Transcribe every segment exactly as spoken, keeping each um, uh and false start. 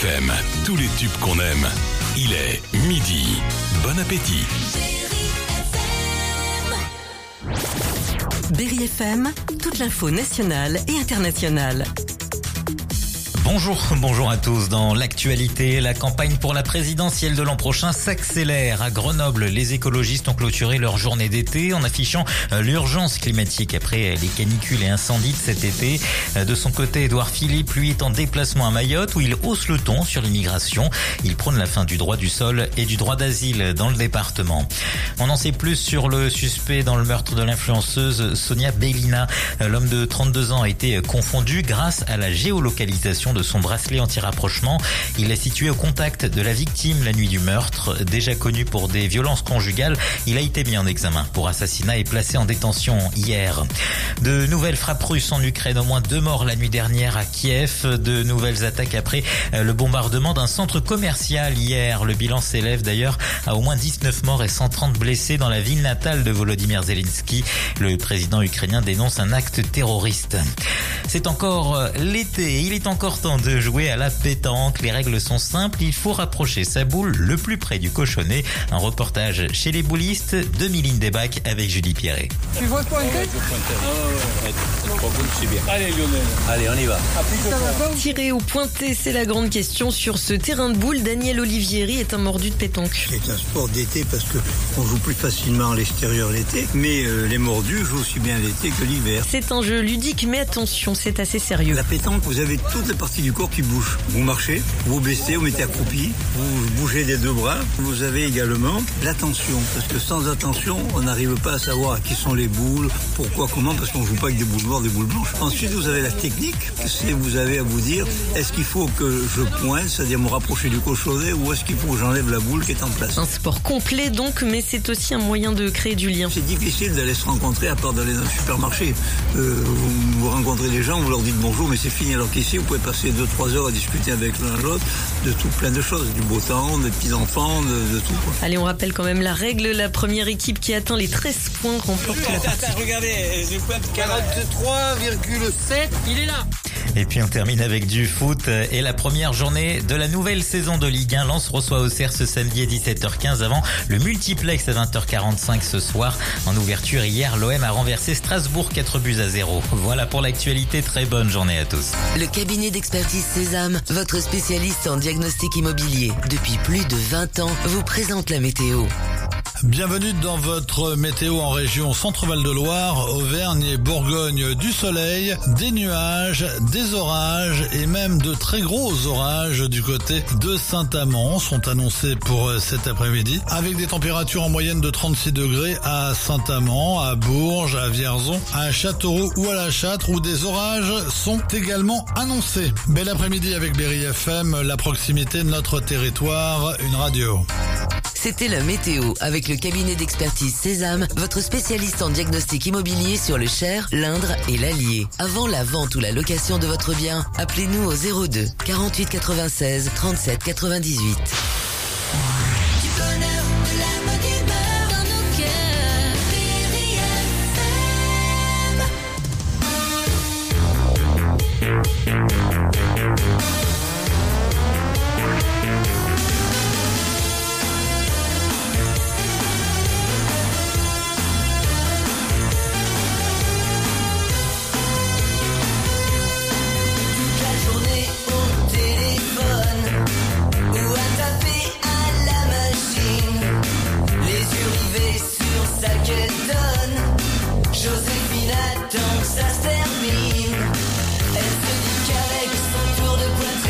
F M, tous les tubes qu'on aime. Il est midi. Bon appétit. Berry F M, toute l'info nationale et internationale. Bonjour, bonjour à tous. Dans l'actualité, la campagne pour la présidentielle de l'an prochain s'accélère. À Grenoble, les écologistes ont clôturé leur journée d'été en affichant l'urgence climatique après les canicules et incendies de cet été. De son côté, Édouard Philippe, lui, est en déplacement à Mayotte où il hausse le ton sur l'immigration. Il prône la fin du droit du sol et du droit d'asile dans le département. On en sait plus sur le suspect dans le meurtre de l'influenceuse Sonia Bellina. L'homme de trente-deux ans a été confondu grâce à la géolocalisation de son bracelet anti-rapprochement. Il est situé au contact de la victime la nuit du meurtre. Déjà connu pour des violences conjugales, il a été mis en examen pour assassinat et placé en détention hier. De nouvelles frappes russes en Ukraine, au moins deux morts la nuit dernière à Kiev. De nouvelles attaques après le bombardement d'un centre commercial hier. Le bilan s'élève d'ailleurs à au moins dix-neuf morts et cent trente blessés dans la ville natale de Volodymyr Zelensky. Le président ukrainien dénonce un acte terroriste. C'est encore l'été, il est encore temps de jouer à la pétanque. Les règles sont simples, il faut rapprocher sa boule le plus près du cochonnet. Un reportage chez les boulistes de Mylène Debac avec Julie Pierret. Tu vois pointer? Allez Lionel. Allez, on y va. Tirer ou pointer, c'est la grande question sur ce terrain de boules. Daniel Olivieri est un mordu de pétanque. C'est un sport d'été parce que on joue plus facilement à l'extérieur l'été, mais euh, les mordus jouent aussi bien l'été que l'hiver. C'est un jeu ludique, mais attention, c'est assez sérieux. La pétanque, vous avez toutes les parties du corps qui bougent. Vous marchez, vous baissez, vous mettez accroupi, vous bougez des deux bras. Vous avez également l'attention, parce que sans attention, on n'arrive pas à savoir qui sont les boules, pourquoi, comment, parce qu'on joue pas avec des boules noires, des boules blanches. Ensuite, vous avez la technique, c'est vous avez à vous dire, est-ce qu'il faut que je pointe, c'est-à-dire me rapprocher du cochonnet, ou est-ce qu'il faut que j'enlève la boule qui est en place. Un sport complet donc, mais c'est aussi un moyen de créer du lien. C'est difficile d'aller se rencontrer à part d'aller dans le supermarché. Euh, vous, vous rencontrez des gens, vous leur dites bonjour, mais c'est fini. Alors qu'ici, vous pouvez passer deux trois heures à discuter avec l'un l'autre de tout plein de choses, du beau temps, des petits-enfants, de, de tout. Quoi. Allez, on rappelle quand même la règle. La première équipe qui atteint les treize points remporte la partie. Attends, regardez, je pointe quarante-trois virgule sept, il est là. Et puis on termine avec du foot et la première journée de la nouvelle saison de Ligue un. Lens reçoit Auxerre ce samedi à dix-sept heures quinze avant le multiplex à vingt heures quarante-cinq ce soir. En ouverture hier, l'O M a renversé Strasbourg quatre buts à zéro. Voilà pour l'actualité, très bonne journée à tous. Le cabinet d'expertise Sésame, votre spécialiste en diagnostic immobilier. Depuis plus de vingt ans, vous présente la météo. Bienvenue dans votre météo en région Centre-Val de Loire, Auvergne et Bourgogne. Du soleil, des nuages, des orages et même de très gros orages du côté de Saint-Amand sont annoncés pour cet après-midi avec des températures en moyenne de trente-six degrés à Saint-Amand, à Bourges, à Vierzon, à Châteauroux ou à La Châtre où des orages sont également annoncés. Bel après-midi avec Berry F M, la proximité de notre territoire, une radio. C'était la météo avec le cabinet d'expertise Sésame, votre spécialiste en diagnostic immobilier sur le Cher, l'Indre et l'Allier. Avant la vente ou la location de votre bien, appelez-nous au zéro deux quarante-huit quatre-vingt-seize trente-sept quatre-vingt-dix-huit. Du bonheur, de la bonne humeur dans nos cœurs, Berry F M. Joséphine attend que ça se termine. Elle se dit qu'avec son tour de poitrine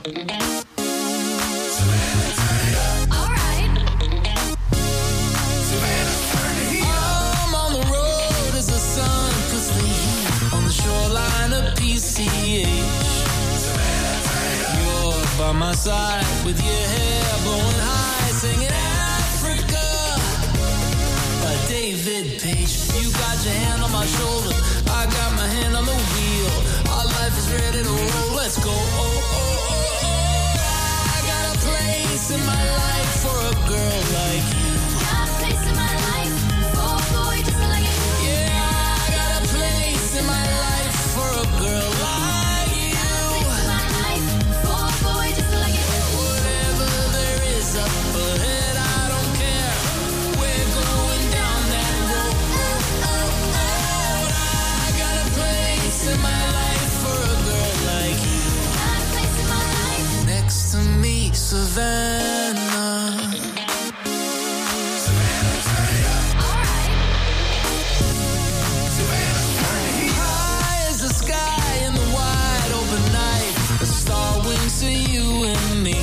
I'm on the road as the sun puts the heat on the shoreline of P C H. You're by my side with your hair blowing high, singing Africa by David Page. You got your hand on my shoulder, I got my hand on the wheel. Our life is ready to roll, let's go. Oh, oh, oh, oh. I got a place in my life for a girl like you. Got a place in my life for a boy just like you. Yeah, I got a place in my life for a girl like you. Got a place in my life for a boy just like you. Whatever there is up ahead, I don't care. We're going down that road. Oh, oh, oh. I got a place in my life for a girl like you. Got a place in my life next to me, Savannah. High as the sky in the wide open night, a star winks to you and me.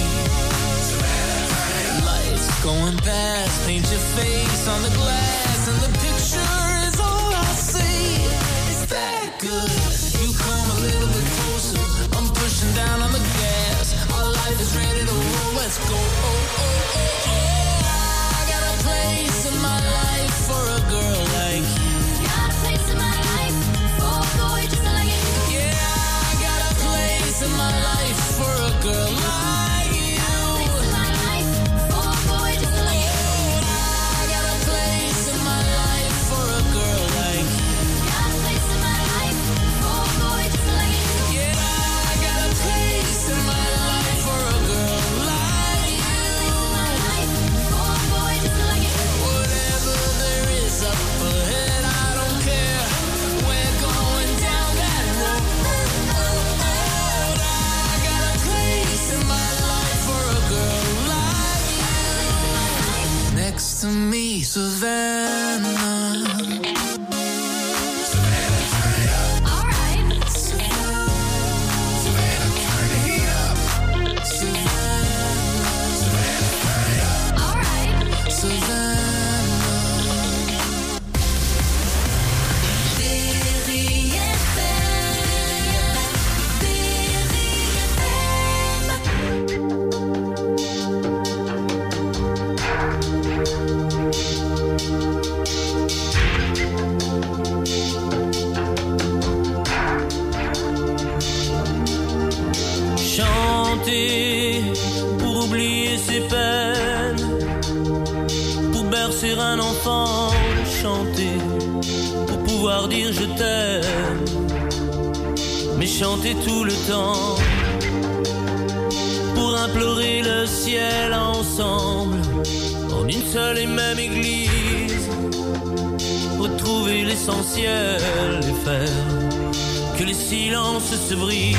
Lights going past, paint your face on the glass, and the picture is all I see. It's that good. You come a little bit closer, I'm pushing down on the gas. Our life is ready to roll, let's go. Oh, oh, oh, oh. I got a place in my life for a girl like you. Got a place in my life for a boy just like you. Yeah, I got a place in my life for a girl like you. Got a place in my life for a boy just like you. I got a place in my life for a girl like you. Got a place in my life for a boy just like you. Yeah, I got a place in my life for a girl like you. For a boy just like you. Whatever there is up ahead, I don't care. We're going down that road. I got a place in my life for a girl like you. Next to me, Savannah. Chanter pour oublier ses peines, pour bercer un enfant, chanter pour pouvoir dire je t'aime, mais chanter tout le temps pour implorer le ciel ensemble en une seule et même église, retrouver l'essentiel et faire que les silences se brisent.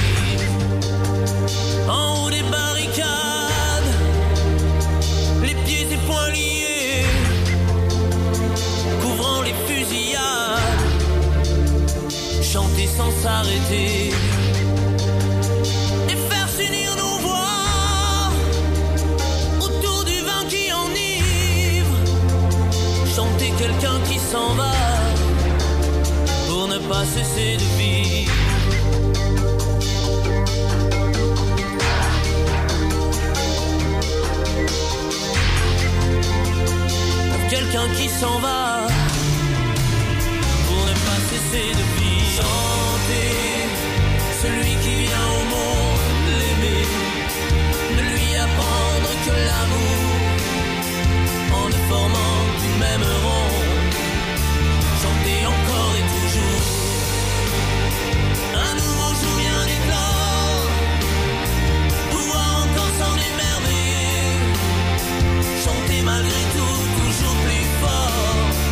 En haut des barricades, les pieds et poings liés, couvrant les fusillades, chanter sans s'arrêter et faire s'unir nos voix autour du vin qui enivre, chanter quelqu'un qui s'en va pour ne pas cesser de vivre. Quelqu'un qui s'en va pour ne pas cesser de vivre. Chanter celui qui vient au monde l'aimer, ne lui apprendre que l'amour en ne formant du même rond. Chanter encore et toujours un nouveau jour vient d'éclore, pouvoir encore s'en émerveiller, chanter malgré tout toujours plus fort.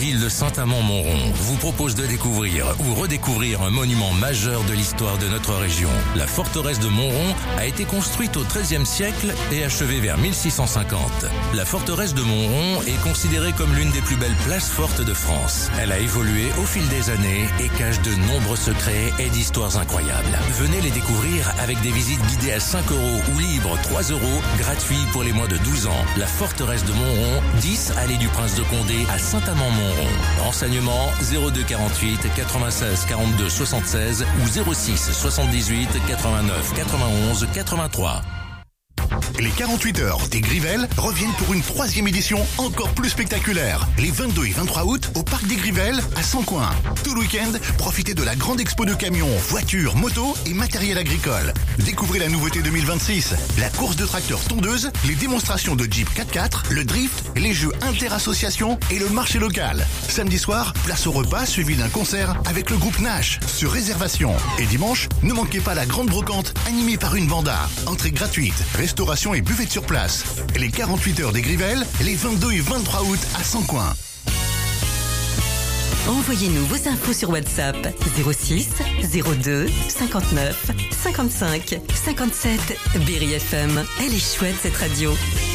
ville de Saint-Amand-Montrond vous propose de découvrir ou redécouvrir un monument majeur de l'histoire de notre région. La forteresse de Montrond a été construite au treizième siècle et achevée vers mille six cent cinquante. La forteresse de Montrond est considérée comme l'une des plus belles places fortes de France. Elle a évolué au fil des années et cache de nombreux secrets et d'histoires incroyables. Venez les découvrir avec des visites guidées à cinq euros ou libres trois euros, gratuits pour les moins de douze ans. La forteresse de Montrond, dix allée du Prince de Condé à Saint-Amand-Montrond. Renseignements zéro deux quarante-huit quatre-vingt-seize quarante-deux soixante-seize ou zéro six soixante-dix-huit quatre-vingt-neuf quatre-vingt-onze quatre-vingt-trois. Les quarante-huit heures des Grivelles reviennent pour une troisième édition encore plus spectaculaire. Les vingt-deux et vingt-trois août au Parc des Grivelles à Sancoins. Tout le week-end, profitez de la grande expo de camions, voitures, motos et matériel agricole. Découvrez la nouveauté deux mille vingt-six, la course de tracteurs tondeuses, les démonstrations de Jeep quatre-quatre, le drift, les jeux interassociations et le marché local. Samedi soir, place au repas suivi d'un concert avec le groupe Nash sur réservation. Et dimanche, ne manquez pas la grande brocante animée par une banda. Entrée gratuite, restauration et buvette sur place. Les quarante-huit heures des Grivelles, les vingt-deux et vingt-trois août à Sancoins. Envoyez-nous vos infos sur WhatsApp zéro six zéro deux cinquante-neuf cinquante-cinq cinquante-sept. Berry F M, elle est chouette cette radio.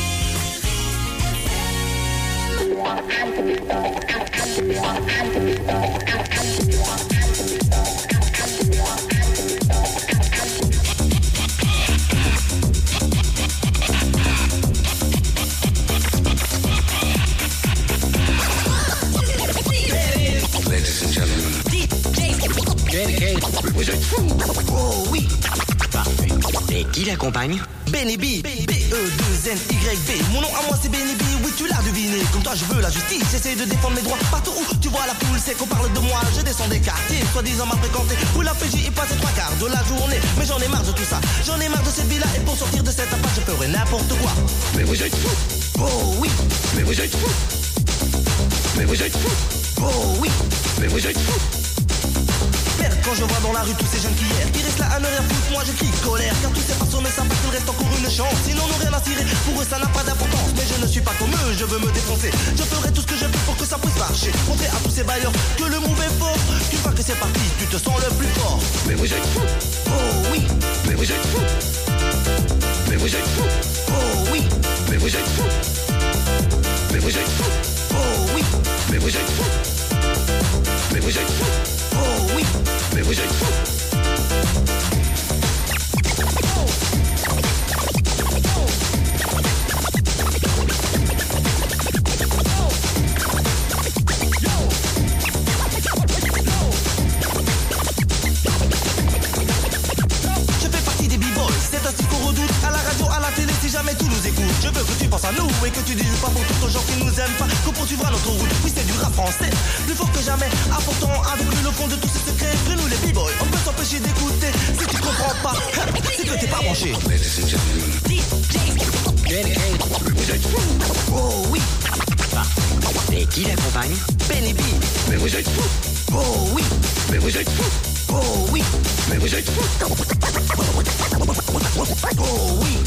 Ladies and gentlemen, D J vous êtes fous. Oh oui, parfait. Et qui l'accompagne? Benny B, B E deux N Y B. Mon nom à moi c'est Benny B, oui tu l'as deviné. Comme toi je veux la justice, j'essaie de défendre mes droits. Partout où tu vois la foule, c'est qu'on parle de moi. Je descends des quartiers, soi-disant mal fréquentés, où la P J y passe trois quarts de la journée. Mais j'en ai marre de tout ça, j'en ai marre de cette vie-là. Et pour sortir de cette impasse, je ferai n'importe quoi. Mais vous êtes fous. Oh oui, mais vous êtes fous. Mais vous êtes fous. Oh oui, mais vous êtes fous. Merde, quand je vois dans la rue tous ces jeunes qui errent, qui restent là à ne rien foutre, moi je crie colère. Car tous ces personnes ne savent pas qu'il reste encore une chance. Sinon n'ont rien à cirer, pour eux ça n'a pas d'importance. Mais je ne suis pas comme eux, je veux me défoncer. Je ferai tout ce que je peux pour que ça puisse marcher. Montrer à tous ces bailleurs que le move est fort. Qu'une fois que c'est parti, tu te sens le plus fort. Mais vous êtes fous. Oh oui, mais vous êtes fous. Mais vous êtes fous. Oh oui, mais vous êtes fous. Mais vous êtes fous. Oh oui, mais vous êtes fous. Mais vous êtes fous. Oh oui, mais vous êtes fous. Je fais partie des b-boys, c'est ainsi qu'on redoute. À la radio, à la télé, si jamais tout nous écoute. Je veux que tu penses à nous et que tu dises pas pour tous les gens qui nous aiment pas qu'on poursuivra notre route. Oui, c'est du rap français, plus fort que jamais. Apportant avec lui le fond de tous ces secrets. Que nous les b-boys, on peut s'empêcher d'écouter. Si tu comprends pas, c'est que t'es pas branché. Ladies and gentlemen, D J vous êtes fous. Oh oui, et qui l'accompagne? Benny B. Mais vous êtes fous. Oh oui, mais vous êtes fous. Oh oui, mais vous êtes fous. Oh oui.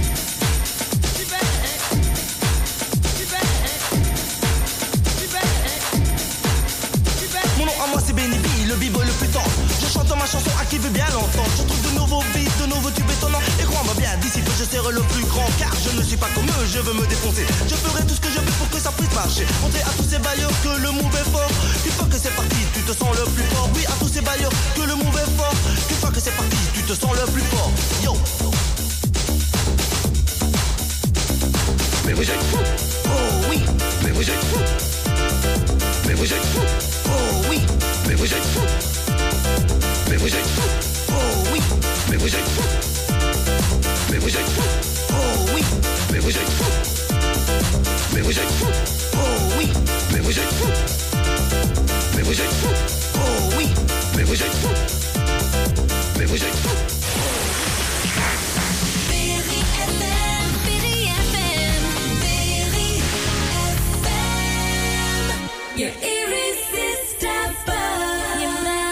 Mon nom à moi c'est Benny B, le b-boy le plus tendre. Je chante ma chanson à qui veut bien l'entendre. Je trouve de nouveaux beats, de nouveaux tubes étonnants. Et crois-moi bien, d'ici peu je serai le plus grand. Car je ne suis pas comme eux, je veux me défoncer. Je ferai tout ce que je peux pour que ça puisse marcher. Montrer à tous ces bailleurs que le move est fort. Une fois que c'est parti, tu te sens le plus fort. Oui, à tous ces bailleurs que le move est fort. Une fois que c'est parti, tu te sens le plus fort. Yo. Mais vous êtes fous. Oh oui, mais vous êtes fous. Mais vous êtes fous. Oh oui, mais vous êtes fous. Mais vous êtes fous. Oh oui, mais vous êtes fous. Mais vous êtes fous. Oh oui, mais vous êtes fous. Mais vous êtes fous. Oh oui, mais vous êtes fous. Mais vous êtes fous. Oh oui, mais vous êtes fous. Mais vous êtes fous. Berry F M, Berry F M, Berry F M. You're irresistible. You're my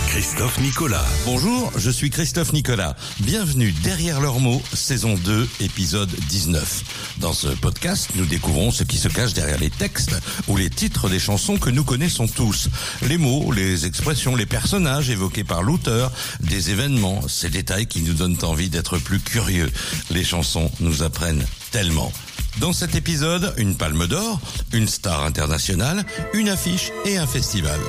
Christophe Nicolas. Bonjour, je suis Christophe Nicolas. Bienvenue derrière leurs mots, saison deux, épisode dix-neuf. Dans ce podcast, nous découvrons ce qui se cache derrière les textes ou les titres des chansons que nous connaissons tous. Les mots, les expressions, les personnages évoqués par l'auteur, des événements, ces détails qui nous donnent envie d'être plus curieux. Les chansons nous apprennent tellement. Dans cet épisode, une palme d'or, une star internationale, une affiche et un festival.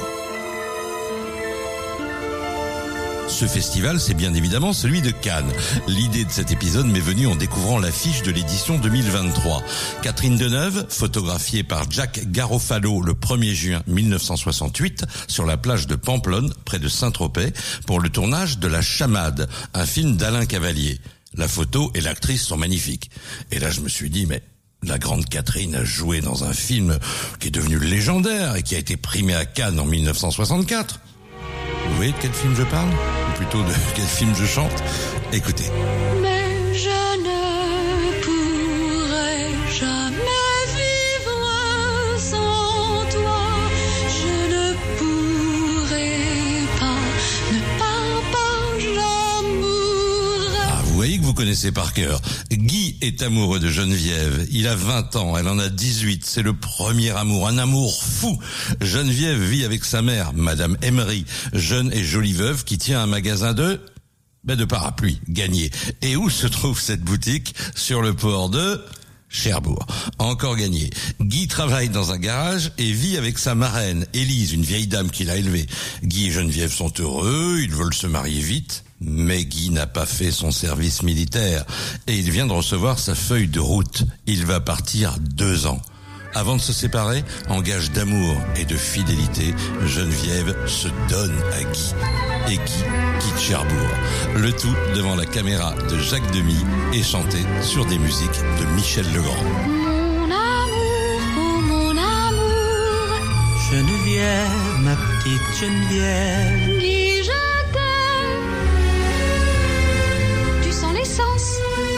Ce festival, c'est bien évidemment celui de Cannes. L'idée de cet épisode m'est venue en découvrant l'affiche de l'édition deux mille vingt-trois. Catherine Deneuve, photographiée par Jack Garofalo le premier juin mille neuf cent soixante-huit sur la plage de Pamplonne, près de Saint-Tropez, pour le tournage de La Chamade, un film d'Alain Cavalier. La photo et l'actrice sont magnifiques. Et là, je me suis dit, mais la grande Catherine a joué dans un film qui est devenu légendaire et qui a été primé à Cannes en mille neuf cent soixante-quatre. Vous voyez de quel film je parle ? Ou plutôt de quel film je chante ? Écoutez. Mais je ne pourrai jamais vivre sans toi. Je ne pourrai pas, ne pars pas, j'en mourrai. Ah, vous voyez que vous connaissez par cœur. Guy est amoureux de Geneviève. Il a vingt ans, elle en a dix-huit. C'est le premier amour, un amour fou. Geneviève vit avec sa mère, Madame Emery, jeune et jolie veuve qui tient un magasin de... Ben de parapluies, gagné. Et où se trouve cette boutique ? Sur le port de... Cherbourg. Encore gagné. Guy travaille dans un garage et vit avec sa marraine, Élise, une vieille dame qu'il a élevée. Guy et Geneviève sont heureux, ils veulent se marier vite. Mais Guy n'a pas fait son service militaire et il vient de recevoir sa feuille de route. Il va partir deux ans. Avant de se séparer, en gage d'amour et de fidélité, Geneviève se donne à Guy. Et Guy quitte Cherbourg. Le tout devant la caméra de Jacques Demy et chanté sur des musiques de Michel Legrand. Mon amour, oh mon amour, Geneviève, ma petite Geneviève. Guy, je t'aime. Tu sens l'essence.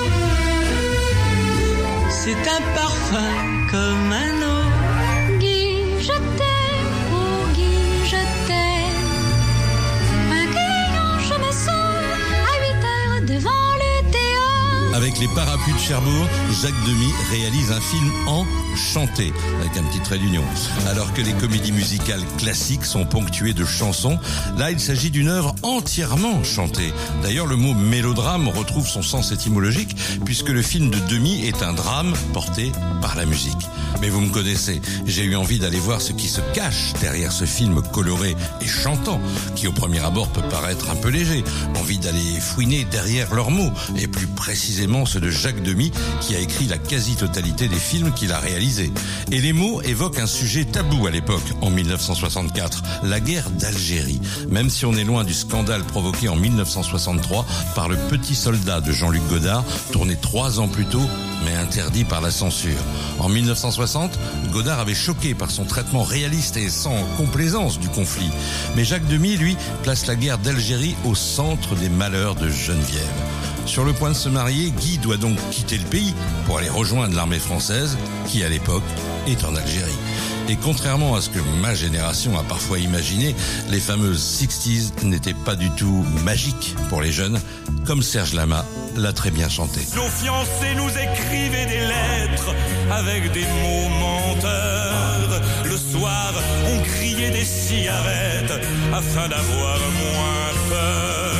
C'est un parfum comme un autre. Guy, je t'aime, oh Guy, je t'aime. Un client, je me sens à huit heures devant le théâtre. Avec les parapluies de Cherbourg, Jacques Demy réalise un film en chanté, avec un petit trait d'union. Alors que les comédies musicales classiques sont ponctuées de chansons, là il s'agit d'une œuvre entièrement chantée. D'ailleurs, le mot mélodrame retrouve son sens étymologique, puisque le film de Demy est un drame porté par la musique. Mais vous me connaissez, j'ai eu envie d'aller voir ce qui se cache derrière ce film coloré et chantant, qui au premier abord peut paraître un peu léger. Envie d'aller fouiner derrière leurs mots, et plus précisément ceux de Jacques Demy, qui a écrit la quasi-totalité des films qu'il a réalisés. Et les mots évoquent un sujet tabou à l'époque, en mille neuf cent soixante-quatre, la guerre d'Algérie. Même si on est loin du scandale provoqué en mille neuf cent soixante-trois par Le Petit Soldat de Jean-Luc Godard, tourné trois ans plus tôt, mais interdit par la censure. En mille neuf cent soixante, Godard avait choqué par son traitement réaliste et sans complaisance du conflit. Mais Jacques Demy, lui, place la guerre d'Algérie au centre des malheurs de Geneviève. Sur le point de se marier, Guy doit donc quitter le pays pour aller rejoindre l'armée française, qui à l'époque est en Algérie. Et contrairement à ce que ma génération a parfois imaginé, les fameuses sixties n'étaient pas du tout magiques pour les jeunes, comme Serge Lama l'a très bien chanté. Nos fiancés nous écrivaient des lettres avec des mots menteurs. Le soir, on grillait des cigarettes afin d'avoir moins peur.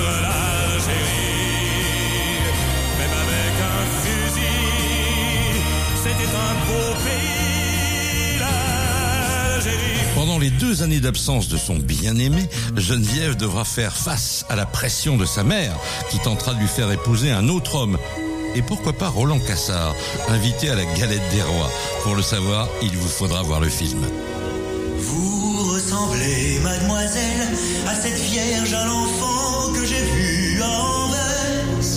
L'Algérie, même avec un fusil, c'était un beau pays, l'Algérie. Pendant les deux années d'absence de son bien-aimé, Geneviève devra faire face à la pression de sa mère, qui tentera de lui faire épouser un autre homme. Et pourquoi pas Roland Cassard, invité à la galette des rois. Pour le savoir, il vous faudra voir le film. Vous ressemblez, mademoiselle, à cette vierge à l'enfant que j'ai vue en Anvers.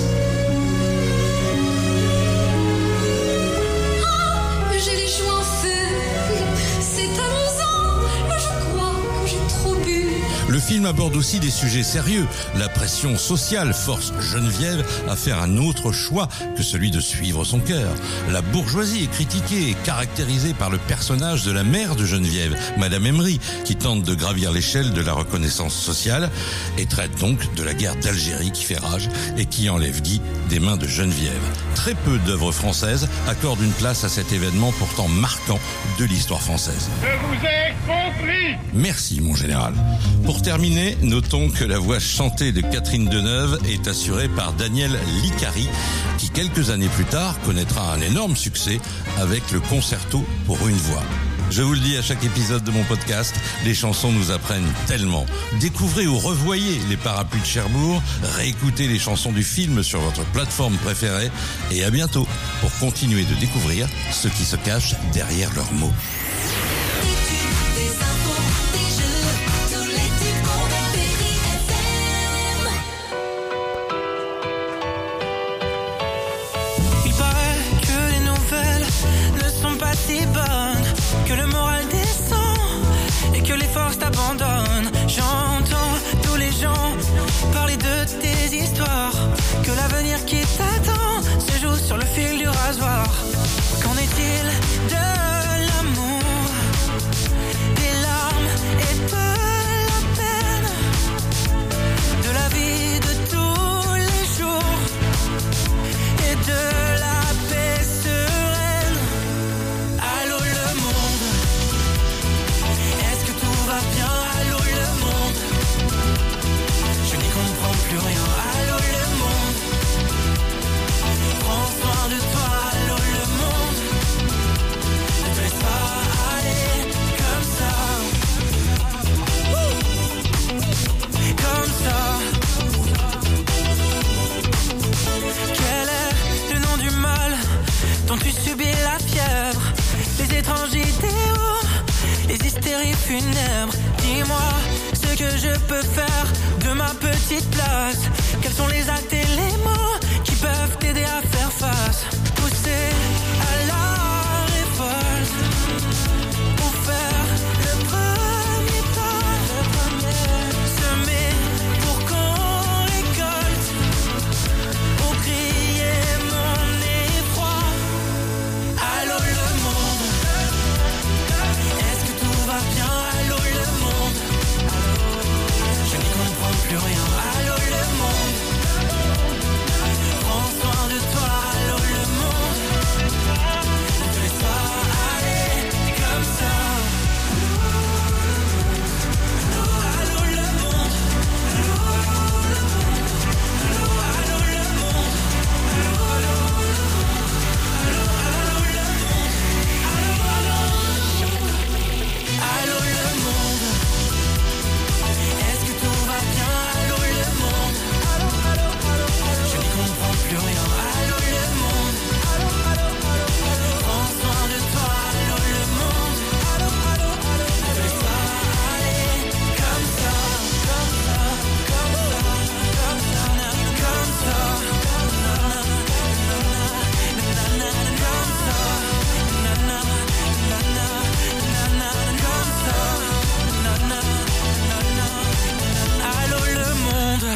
Ah, j'ai les joues en feu. C'est amusant. Je crois que j'ai trop bu. Le film aborde aussi des sujets sérieux. La pression sociale force Geneviève à faire un autre choix que celui de suivre son cœur. La bourgeoisie est critiquée et caractérisée par le personnage de la mère de Geneviève, Madame Emery, qui tente de gravir l'échelle de la reconnaissance sociale et traite donc de la guerre d'Algérie qui fait rage et qui enlève Guy des mains de Geneviève. Très peu d'œuvres françaises accordent une place à cet événement pourtant marquant de l'histoire française. Je vous ai compris. Merci mon général. Pour terminer, notons que la voix chantée de Catherine Deneuve est assurée par Daniel Licari, qui quelques années plus tard connaîtra un énorme succès avec le concerto pour une voix. Je vous le dis à chaque épisode de mon podcast, les chansons nous apprennent tellement. Découvrez ou revoyez les Parapluies de Cherbourg, réécoutez les chansons du film sur votre plateforme préférée et à bientôt pour continuer de découvrir ce qui se cache derrière leurs mots. Il paraît que les nouvelles ne sont pas si bonnes, que le moral descend et que les forces t'abandonnent. J'entends tous les gens parler de tes histoires, que l'avenir qui t'attend se joue sur le fil du rasoir. Qu'en est-il de l'amour, des larmes et de la peine, de la vie de tous les jours et de la paix sereine? Allô le monde, est-ce que tout va bien? Allô le monde, je n'y comprends plus rien. Allô le monde, prends soin de toi. Allô le monde, ne te laisse pas aller comme ça, comme ça. Quel est le nom du mal dont tu subis la fièvre? Les étranges idéaux, les hystéries funèbres. Dis-moi ce que je peux faire de ma petite place. Quels sont les actes et les mots qui peuvent t'aider à faire face? Pousser à la révolte ou faire le premier pas, semer pour qu'on récolte ou crier mon effroi. Allô le monde, est-ce que tout va bien? Allô le monde, je n'y comprends plus rien. Allô le monde, prends soin de toi. Allô le monde, ne te laisse pas aller comme ça. Allô le monde, allô le monde, allô le monde, est-ce que tout va bien? Allô le monde, je n'y comprends plus rien. Allô le monde, prends soin de toi. Allô le monde, ne te laisse pas aller comme ça, comme ça, comme ça, comme ça, comme ça, comme ça, allô le monde.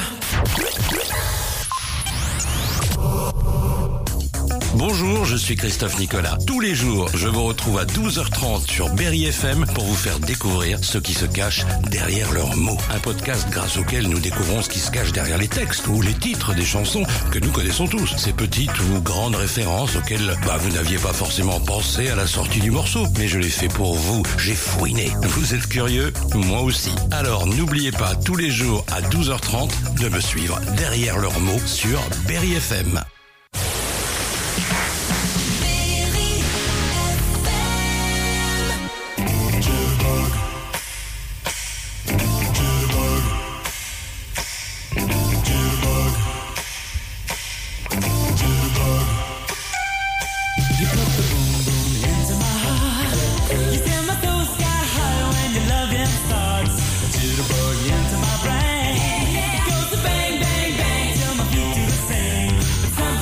Bonjour, je suis Christophe Nicolas. Tous les jours, je vous retrouve à douze heures trente sur Berry F M pour vous faire découvrir ce qui se cache derrière leurs mots. Un podcast grâce auquel nous découvrons ce qui se cache derrière les textes ou les titres des chansons que nous connaissons tous. Ces petites ou grandes références auxquelles bah, vous n'aviez pas forcément pensé à la sortie du morceau. Mais je l'ai fait pour vous, j'ai fouiné. Vous êtes curieux? Moi aussi. Alors n'oubliez pas tous les jours à douze heures trente de me suivre derrière leurs mots sur Berry F M. Into my brain, goes the bang, bang, bang till my feet do the same.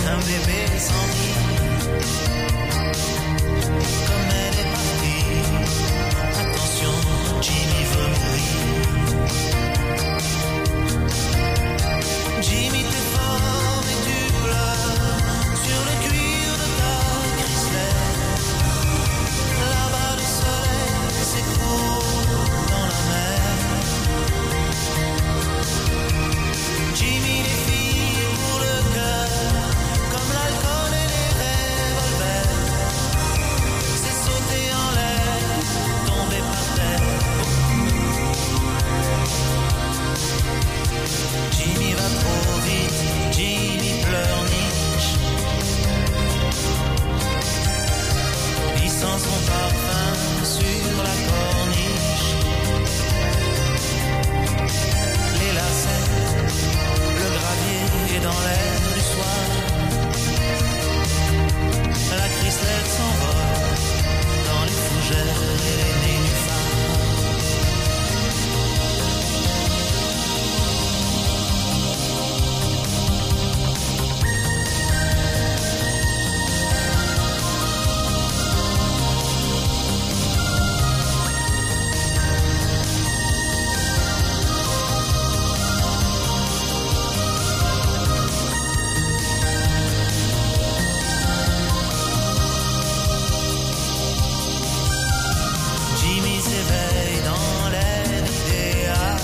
un bébé sans vie. Comme elle est partie, attention, Jimmy veut mourir. Jimmy, t'es fort et tu pleures sur le cuir de ta Chrysler. Là-bas le soleil s'écroule dans la mer. Jimmy, les filles pour le cœur, comme l'alcool et les revolvers. C'est sauter en l'air, tomber par terre. Jimmy va trop vite, Jimmy pleurniche. Il sent son parfum sur la corniche. Les lacets, le gravier est dans l'air du soir. La Chrysler s'envole dans les fougères et les nénuphars. Jimmy s'éveille dans l'air idéal.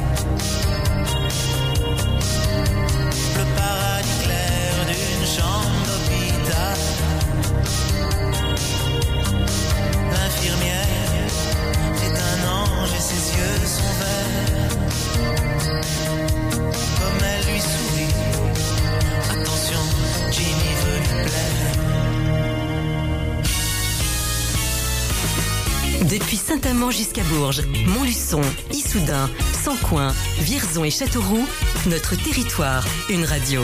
Le paradis clair d'une chambre d'hôpital. L'infirmière est un ange et ses yeux sont verts. Comme elle lui sourit, attention, Jimmy veut lui plaire. Depuis Saint-Amand jusqu'à Bourges, Montluçon, Issoudun, Sancoin, Vierzon et Châteauroux, notre territoire, une radio.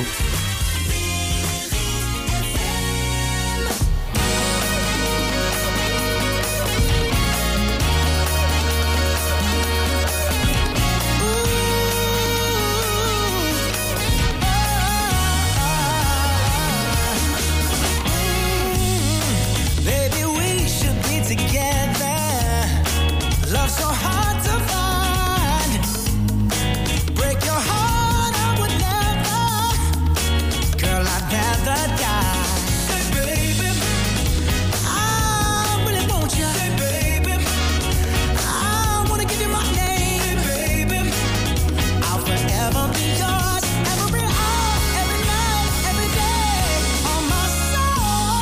Baby, we should be together. Love so hard to find. Break your heart, I would never. Girl, I'd rather die. Say, baby, I really want you. Say, baby, I wanna give you my name. Say, baby, I'll forever be yours. Every hour, every night, every day. On my soul,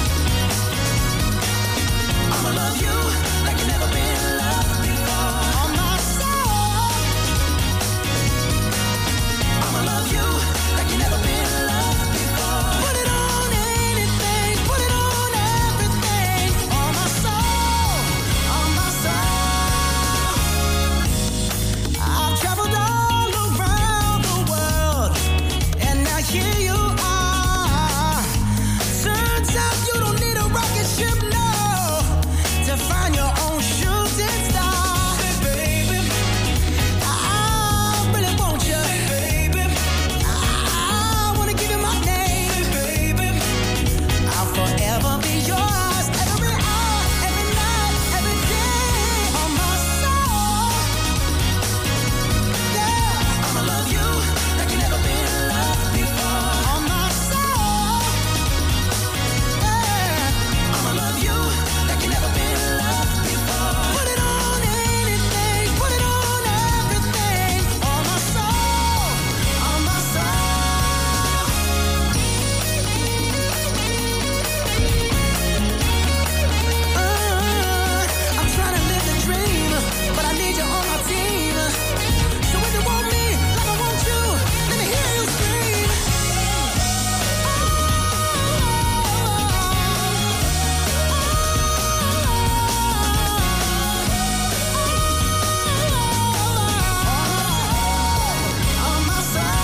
I'ma love you like you never been loved before. On my soul, I'ma love you like you never been loved before. Put it on anything, put it on everything. On my soul, on my soul. I've traveled all around the world, and now here you are. Turns out you don't need a rocket ship, no, to find your own shooting star. Say, baby, I really want you. Say, baby, I wanna give you my name. Say, baby, I'll forever be yours. Every hour, every night, every day. On my soul, yeah, I'ma love you like you never been loved before. On my soul, yeah, I'ma love you like you never been loved before. Put it on anything, put it on everything. On my soul, on my soul. Uh, I'm trying to live the dream, but I need you on my team. So if you want me like I want you, let me hear you scream. On my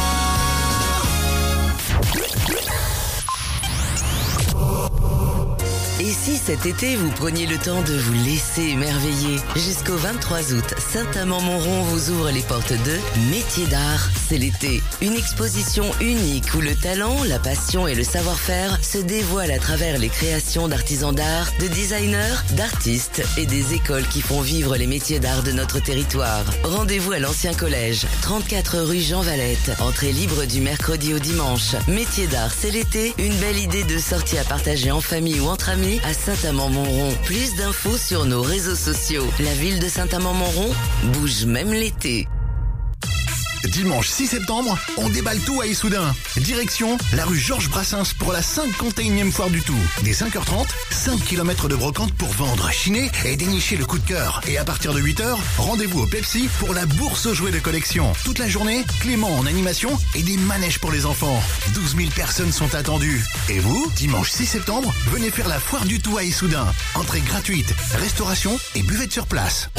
soul. Et si cet été vous preniez le temps de vous laisser émerveiller? Jusqu'au vingt-trois août, Saint-Amand-Montrond vous ouvre les portes de Métiers d'art. c'est l'été. Une exposition unique où le talent, la passion et le savoir-faire se dévoilent à travers les créations d'artisans d'art, de designers, d'artistes et des écoles qui font vivre les métiers d'art de notre territoire. Rendez-vous à l'ancien collège, trente-quatre rue Jean Valette. Entrée libre du mercredi au dimanche. Métiers d'art, c'est l'été. Une belle idée de sortie à partager en famille ou entre amis à Saint-Amand-Montrond. Plus d'infos sur nos réseaux sociaux. La ville de Saint-Amand-Montrond bouge même l'été. Dimanche six septembre, on déballe tout à Issoudun. Direction la rue Georges Brassens pour la cinquante et unième foire du tout. Dès cinq heures trente, cinq kilomètres de brocante pour vendre, chiner et dénicher le coup de cœur. Et à partir de huit heures, rendez-vous au Pepsi pour la bourse aux jouets de collection. Toute la journée, Clément en animation et des manèges pour les enfants. douze mille personnes sont attendues. Et vous, dimanche six septembre, venez faire la foire du tout à Issoudun. Entrée gratuite, restauration et buvette sur place.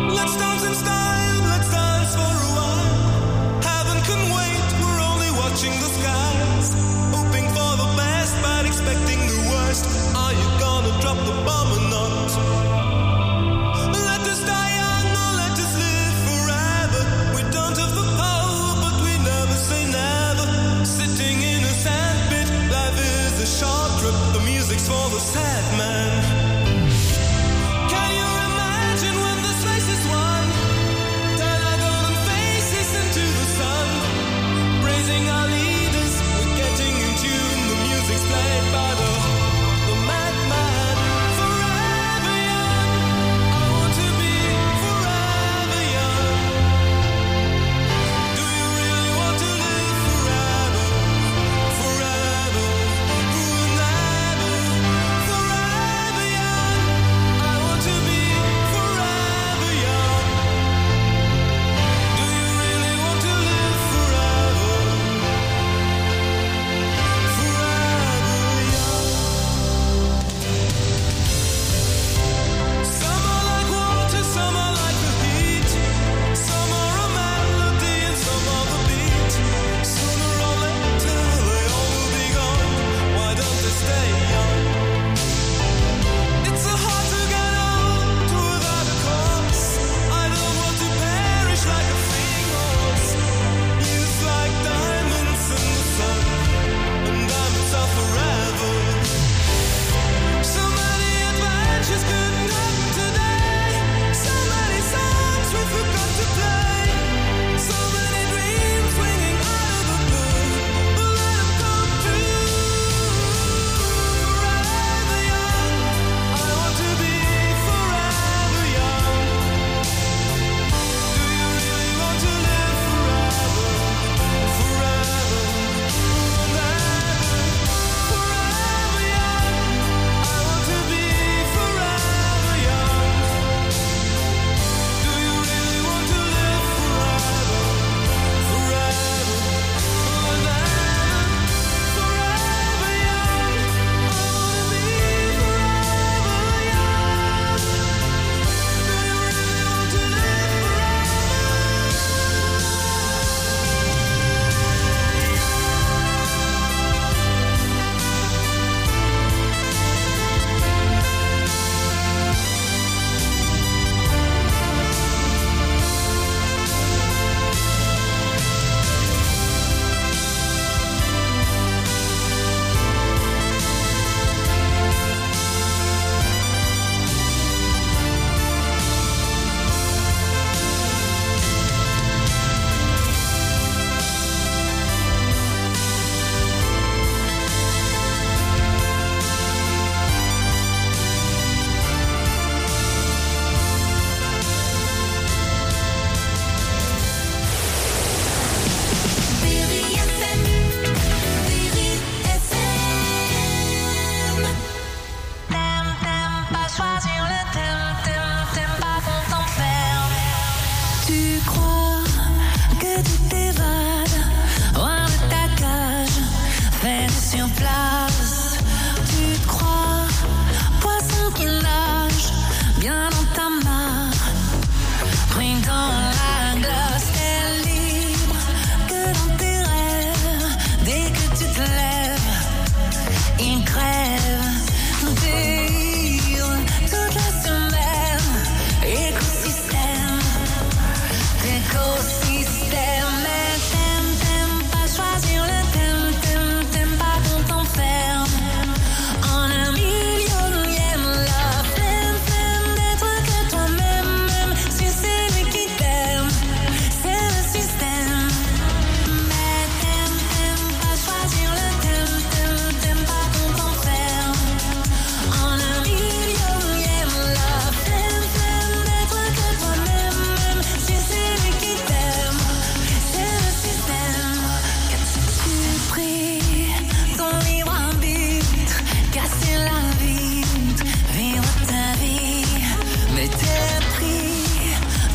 Watching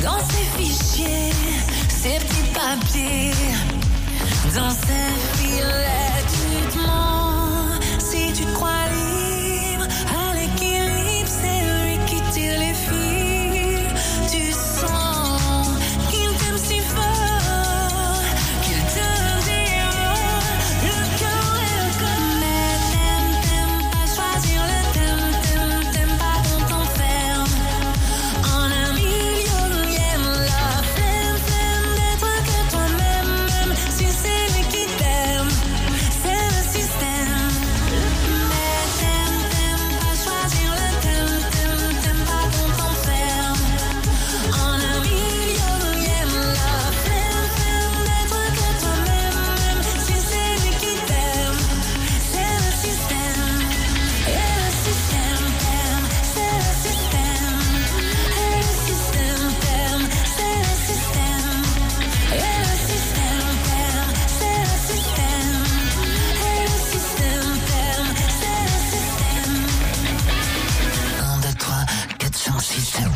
dans ces fichiers, ces petits papiers, dans ces filets, tu te mens. Si tu te crois libre, à l'équilibre, c'est lui qui tire les fils. Tu sens qu'il t'aime si fort, qu'il te dira le cœur et le corps. Mais t'aimes, t'aimes pas choisir le thème, t'aimes, t'aimes pas qu'on t'enferme en un millionième la flemme, flemme d'être que toi-même, même si c'est lui qui t'aime, c'est le système. Mais t'aimes, t'aimes pas choisir le thème, t'aimes, t'aimes pas qu'on t'enferme en un millionième la flemme, flemme d'être que toi-même, même si c'est lui qui t'aime, c'est le système. Et le système t'aime, c'est le système. Et le système t'aime, c'est le système. Et le système t'aime, c'est le système. Et le système t'aime, c'est le système. Un, deux, trois, quatre, cinq, six, sept.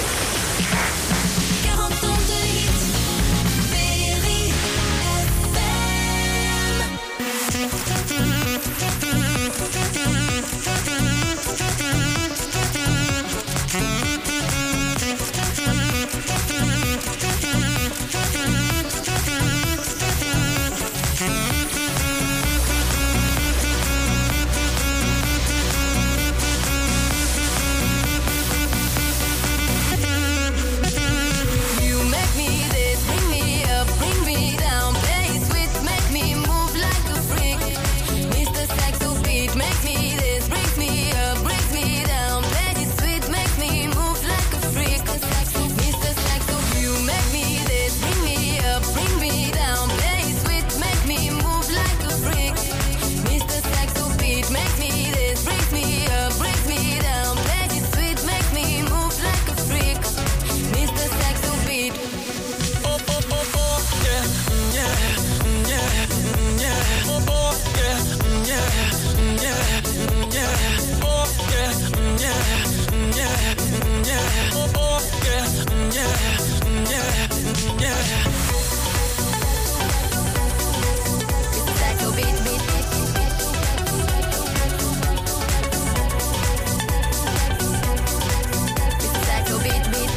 quarante ans de hits, Berry F You make me this, bring me up, bring me down, play sweet, make me move like a freak. Mister Saxo Beat, make me this, brings me up, brings me down, play sweet, make me move like a freak. Mister Saxo, you make me this, bring me up, bring me down, play sweet, make me move like a freak. Mister Saxo Beat, make me this, brings me up, brings me down, play sweet, make me move like a freak. Mister Saxo Beat. Oh, oh, oh, oh, yeah, mm, yeah, mm, yeah, mm, yeah, oh, oh, yeah, mm, yeah, mm, yeah, mm, yeah, oh, yeah, mm, yeah, mm, yeah, mm, yeah, oh, oh, yeah, mm, yeah, mm, yeah, mm, yeah. Saxo Beat, beat, Saxo Beat, beat.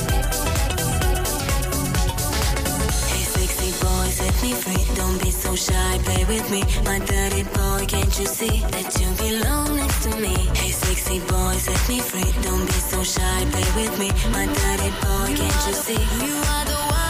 Hey, sexy boy, set me free. Don't be so shy, play with me. My dirty boy, can't you see that you belong next to me? Hey, sexy boy, set me free. Don't be so shy, play with me. My dirty boy, can't you see? You are the one.